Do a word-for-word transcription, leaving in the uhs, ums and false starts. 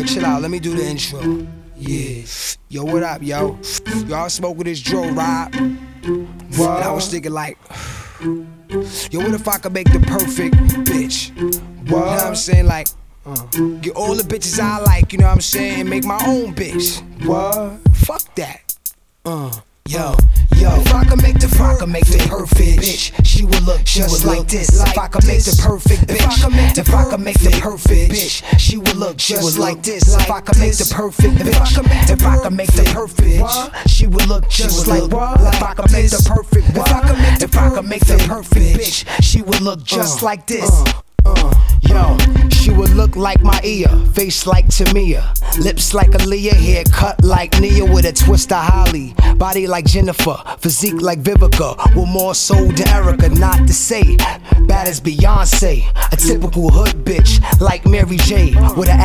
chill out, let me do the intro. Yeah, yo, what up, yo? Y'all smoke with this Dro, Rob? And I was thinking like, yo, what if I could make the perfect bitch? You know what I'm saying? Like, uh, get all the bitches I like, you know what I'm saying? And make my own bitch. What? Fuck that. Uh, yo, yo. If I could make the, if I could make the perfect bitch, she would look just like this. If I could make the perfect bitch, if I could make the perfect bitch, she would look just like this. If I could make the perfect bitch, if I could make the perfect bitch, she would look just like. If I could make the perfect, if I could make, if I could make the perfect bitch, she would look just like this. Uh, yo, she would look like my ear, face like Tamia, lips like Aaliyah, hair cut like Nia with a twist of Holly, body like Jennifer, physique like Vivica, with more soul than Erica. Not to say bad as Beyonce, a typical hood bitch like Mary J, with an